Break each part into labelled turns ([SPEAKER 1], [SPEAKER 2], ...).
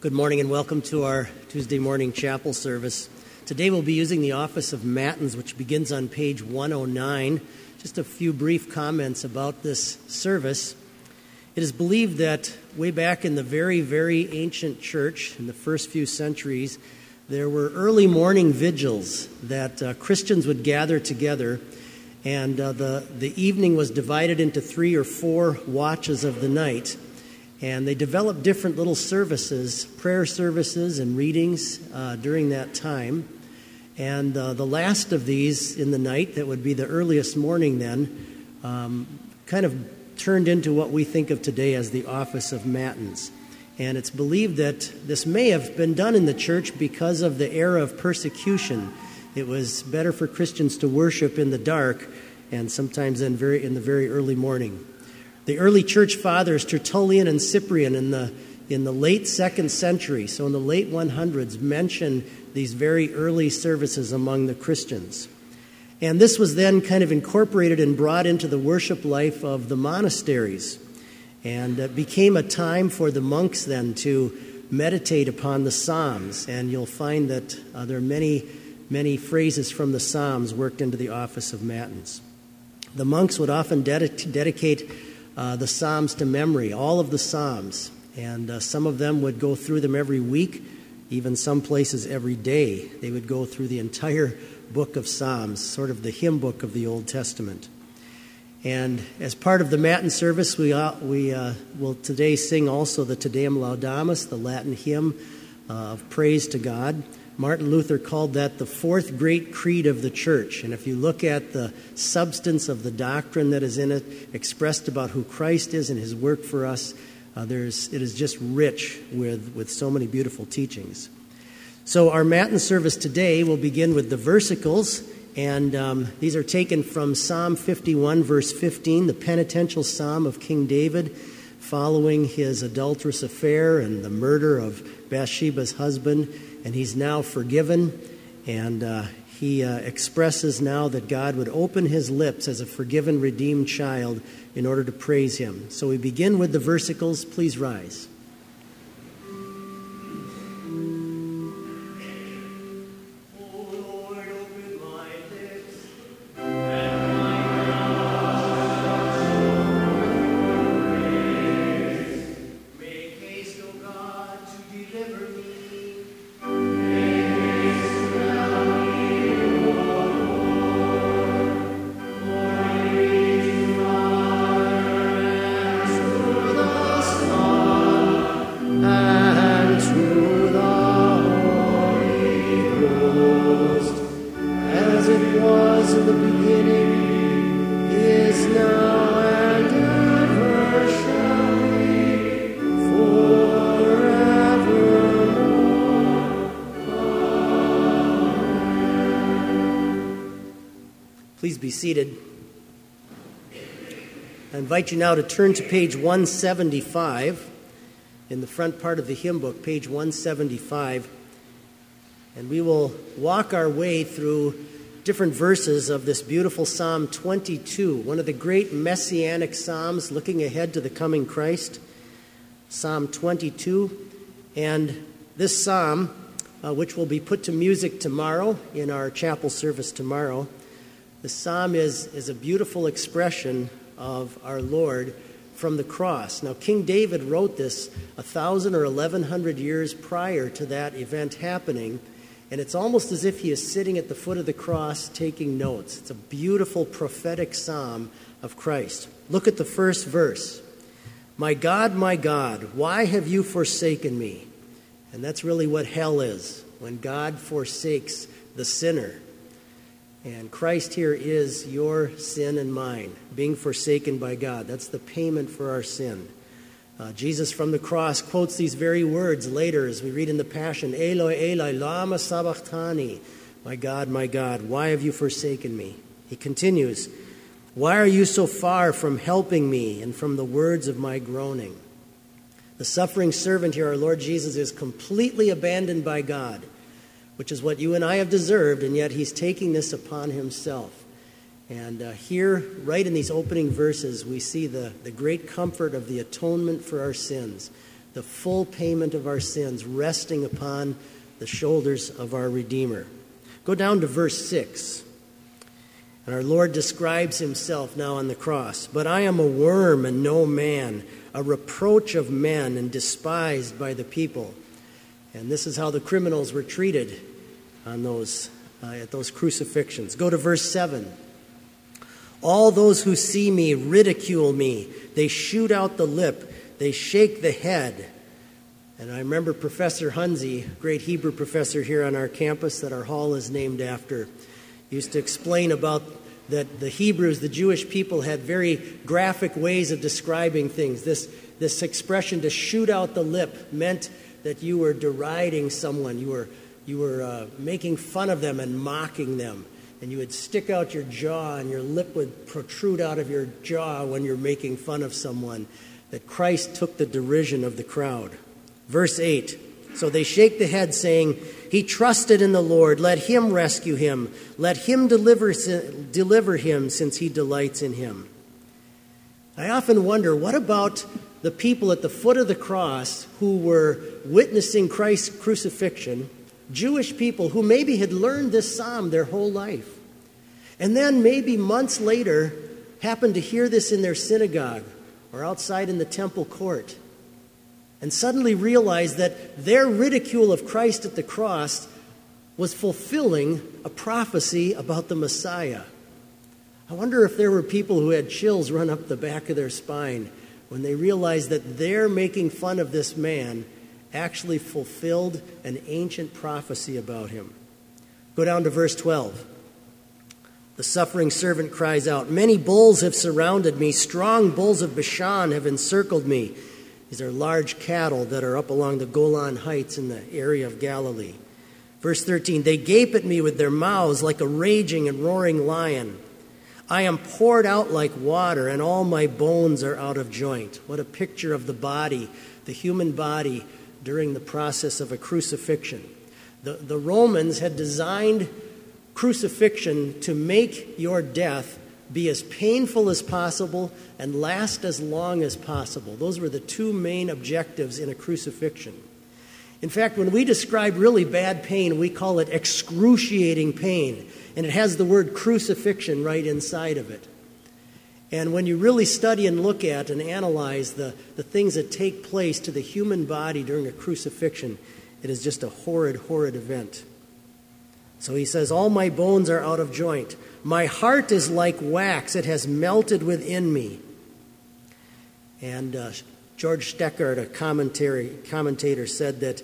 [SPEAKER 1] Good morning and welcome to our Tuesday morning chapel service. Today we'll be using the Office of Matins, which begins on page 109. Just a few brief comments about this service. It is believed that way back in the very, very ancient church, in the first few centuries, there were early morning vigils that Christians would gather together, and the evening was divided into 3 or 4 watches of the night. And they developed different little services, prayer services and readings during that time. And the last of these in the night, that would be the earliest morning then, kind of turned into what we think of today as the Office of Matins. And it's believed that this may have been done in the church because of the era of persecution. It was better for Christians to worship in the dark and sometimes in the very early morning. The early church fathers, Tertullian and Cyprian, in the late 2nd century, so in the late 100s, mention these very early services among the Christians. And this was then kind of incorporated and brought into the worship life of the monasteries. And it became a time for the monks then to meditate upon the Psalms. And you'll find that there are many, many phrases from the Psalms worked into the Office of Matins. The monks would often dedicate the Psalms to memory, all of the Psalms. And some of them would go through them every week, even some places every day. They would go through the entire book of Psalms, sort of the hymn book of the Old Testament. And as part of the Matin service, we will today sing also the Te Deum Laudamus, the Latin hymn of praise to God. Martin Luther called that the 4th great creed of the church. And if you look at the substance of the doctrine that is in it, expressed about who Christ is and his work for us, it is just rich with so many beautiful teachings. So our Matin service today will begin with the versicles, and these are taken from Psalm 51, verse 15, the penitential psalm of King David, following his adulterous affair and the murder of Bathsheba's husband. And he's now forgiven, and he expresses now that God would open his lips as a forgiven, redeemed child in order to praise him. So we begin with the versicles. Please rise. Please be seated. I invite you now to turn to page 175 in the front part of the hymn book, page 175, and we will walk our way through different verses of this beautiful Psalm 22, one of the great messianic psalms looking ahead to the coming Christ, Psalm 22. And this psalm, which will be put to music tomorrow in our chapel service tomorrow, the psalm is a beautiful expression of our Lord from the cross. Now, King David wrote this 1,000 or 1,100 years prior to that event happening, and it's almost as if he is sitting at the foot of the cross taking notes. It's a beautiful prophetic psalm of Christ. Look at the first verse. My God, why have you forsaken me? And that's really what hell is, when God forsakes the sinner. And Christ here is your sin and mine, being forsaken by God. That's the payment for our sin. Jesus from the cross quotes these very words later as we read in the Passion, Eloi, Eloi, lama sabachthani. My God, why have you forsaken me? He continues, why are you so far from helping me and from the words of my groaning? The suffering servant here, our Lord Jesus, is completely abandoned by God, which is what you and I have deserved, and yet he's taking this upon himself. And here, right in these opening verses, we see the great comfort of the atonement for our sins, the full payment of our sins resting upon the shoulders of our Redeemer. Go down to verse 6. And our Lord describes himself now on the cross. But I am a worm and no man, a reproach of men and despised by the people. And this is how the criminals were treated on those at those crucifixions. Go to verse 7. All those who see me ridicule me. They shoot out the lip. They shake the head. And I remember Professor Hunzi, great Hebrew professor here on our campus that our hall is named after, used to explain about that the Hebrews, the Jewish people, had very graphic ways of describing things. This expression, to shoot out the lip, meant that you were deriding someone. You were making fun of them and mocking them. And you would stick out your jaw, and your lip would protrude out of your jaw when you're making fun of someone. That Christ took the derision of the crowd. Verse 8. So they shake the head, saying, he trusted in the Lord. Let him rescue him. Let him deliver him, since he delights in him. I often wonder, what about the people at the foot of the cross who were witnessing Christ's crucifixion, Jewish people who maybe had learned this psalm their whole life, and then maybe months later happened to hear this in their synagogue or outside in the temple court, and suddenly realized that their ridicule of Christ at the cross was fulfilling a prophecy about the Messiah. I wonder if there were people who had chills run up the back of their spine when they realized that their making fun of this man actually fulfilled an ancient prophecy about him. Go down to verse 12. The suffering servant cries out, many bulls have surrounded me. Strong bulls of Bashan have encircled me. These are large cattle that are up along the Golan Heights in the area of Galilee. Verse 13, they gape at me with their mouths like a raging and roaring lion. I am poured out like water, and all my bones are out of joint. What a picture of the body, the human body, during the process of a crucifixion. The Romans had designed crucifixion to make your death be as painful as possible and last as long as possible. Those were the two main objectives in a crucifixion. In fact, when we describe really bad pain, we call it excruciating pain, and it has the word crucifixion right inside of it. And when you really study and look at and analyze the things that take place to the human body during a crucifixion, it is just a horrid, horrid event. So he says, all my bones are out of joint. My heart is like wax. It has melted within me. And George Steckert, a commentator, said that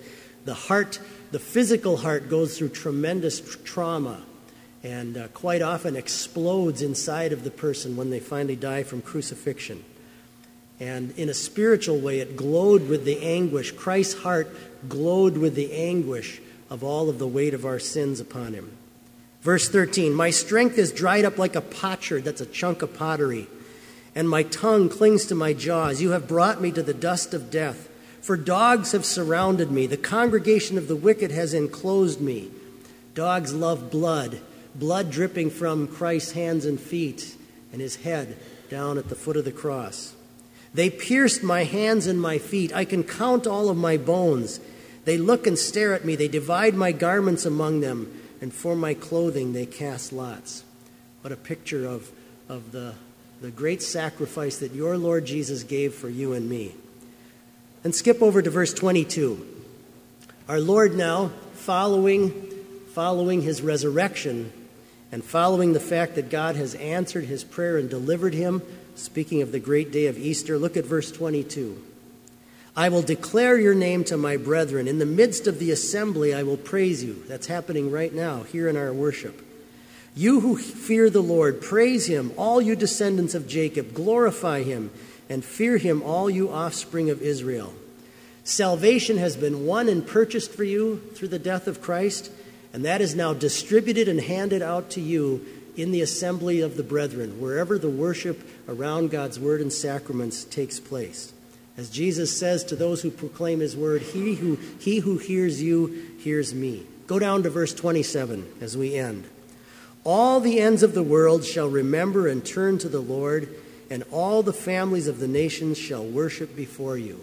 [SPEAKER 1] the physical heart goes through tremendous trauma and quite often explodes inside of the person when they finally die from crucifixion. And in a spiritual way, it glowed with the anguish. Christ's heart glowed with the anguish of all of the weight of our sins upon him. Verse 13, my strength is dried up like a potsherd, that's a chunk of pottery, and my tongue clings to my jaws. You have brought me to the dust of death, for dogs have surrounded me. The congregation of the wicked has enclosed me. Dogs love blood, blood dripping from Christ's hands and feet and his head down at the foot of the cross. They pierced my hands and my feet. I can count all of my bones. They look and stare at me. They divide my garments among them, and for my clothing they cast lots. What a picture of the great sacrifice that your Lord Jesus gave for you and me. And skip over to verse 22. Our Lord now, following his resurrection and following the fact that God has answered his prayer and delivered him, speaking of the great day of Easter, look at verse 22. I will declare your name to my brethren. In the midst of the assembly, I will praise you. That's happening right now here in our worship. You who fear the Lord, praise him. All you descendants of Jacob, glorify him, and fear him, all you offspring of Israel. Salvation has been won and purchased for you through the death of Christ, and that is now distributed and handed out to you in the assembly of the brethren, wherever the worship around God's word and sacraments takes place. As Jesus says to those who proclaim his word, he who hears you hears me. Go down to verse 27 as we end. All the ends of the world shall remember and turn to the Lord, and all the families of the nations shall worship before you.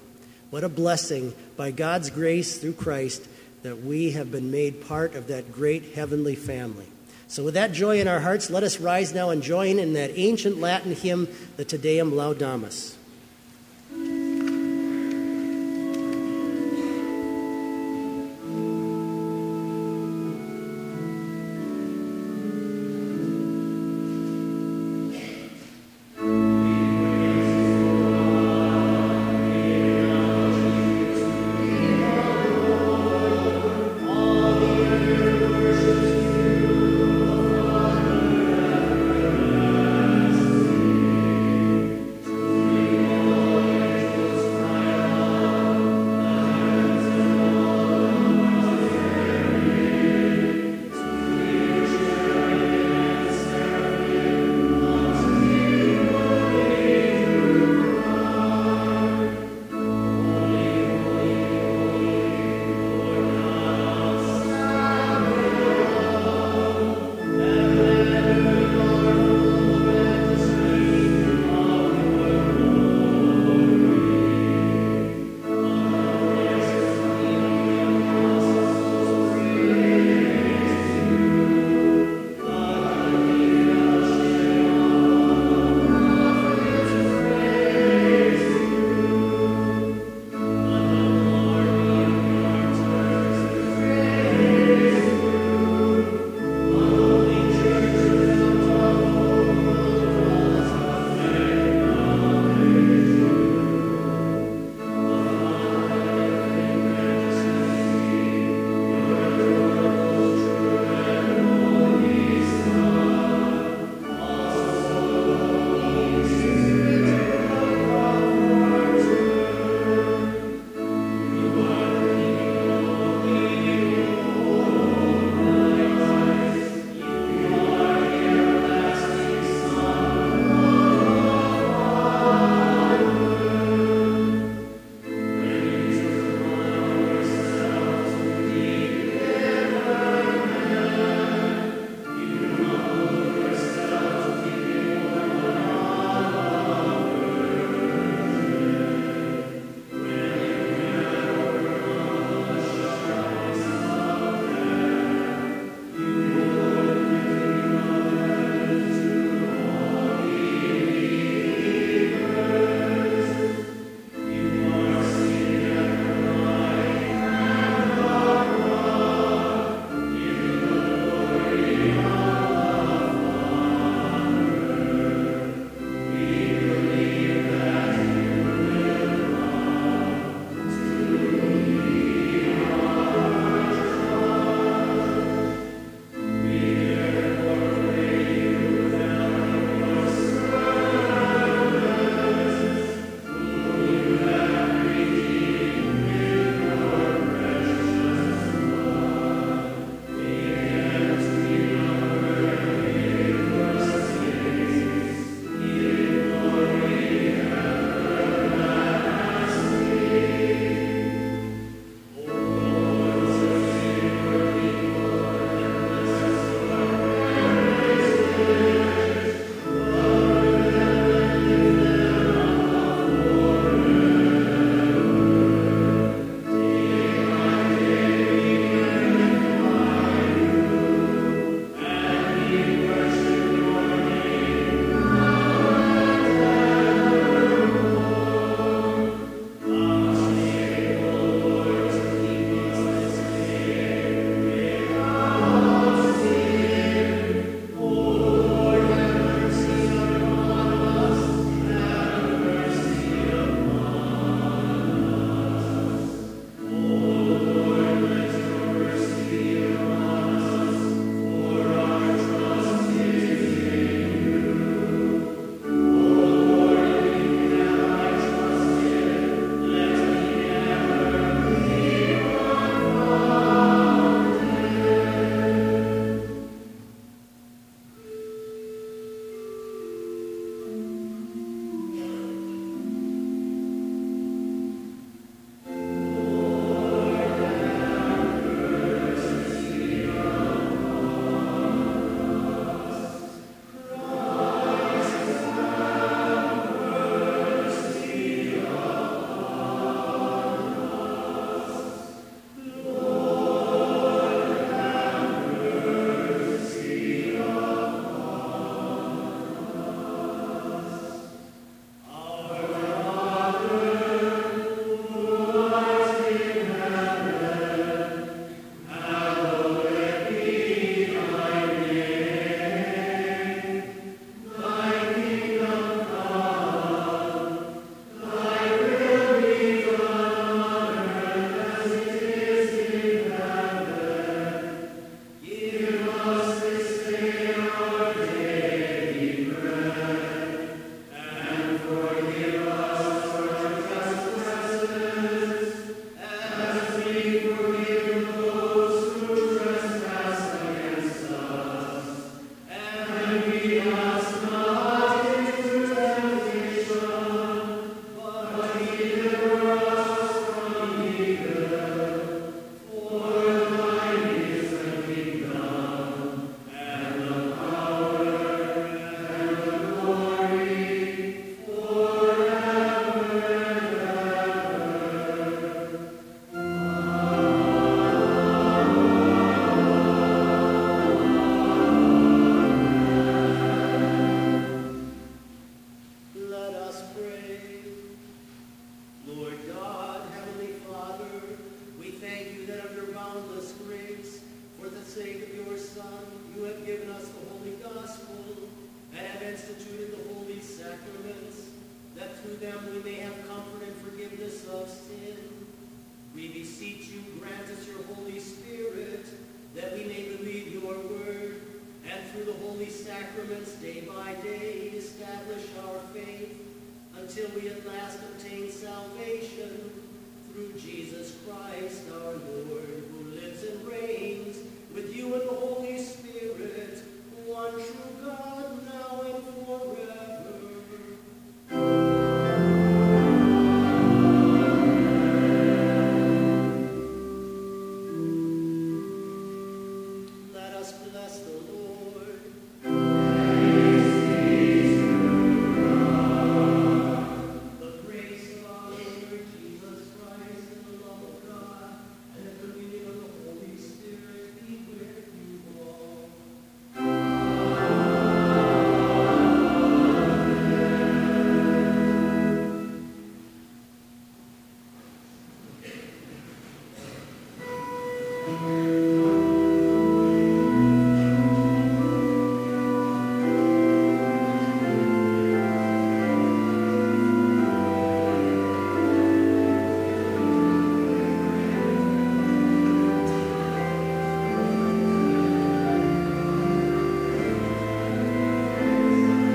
[SPEAKER 1] What a blessing by God's grace through Christ that we have been made part of that great heavenly family. So with that joy in our hearts, let us rise now and join in that ancient Latin hymn, the Te Deum Laudamus. sake of your Son, you have given us the holy gospel and have instituted the holy sacraments, that through them we may have comfort and forgiveness of sin. We beseech you, grant us your Holy Spirit, that we may believe your word, and through the holy sacraments day by day establish our faith, until we at last obtain salvation through Jesus Christ our Lord, who lives and reigns with you in the Holy Spirit, one true God, now and forever. Let us bless the Lord. The grace of our Lord Jesus Christ, and the love of God, and the communion of the Holy Spirit be with you all. Amen.